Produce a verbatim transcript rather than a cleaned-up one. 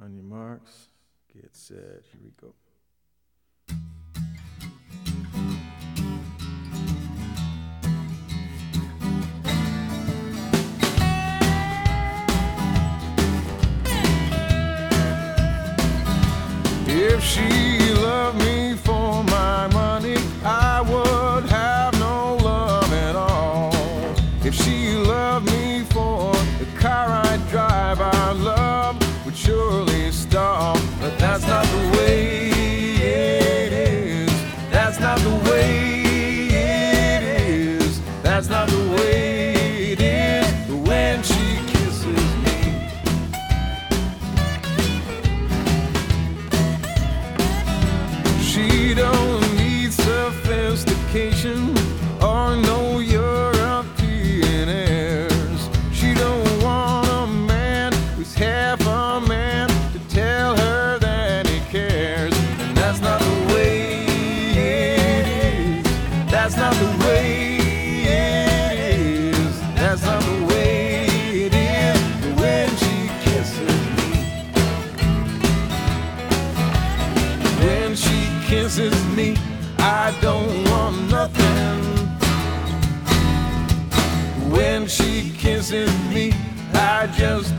On your marks, get set, here we go. If she loved me for my money, I would have no love at all. If she loved me for the car I drive, our love would surely stop. But that's not the way it is. That's not the way it is. That's not the way it is when she kisses me. She don't need sophistication or no European airs. She don't want a man who's half a man to tell her that he cares. And that's not the way it is. That's not the way it is. That's not the way it is when she kisses me. When she kisses me, I don't want nothing. When she kisses me, I just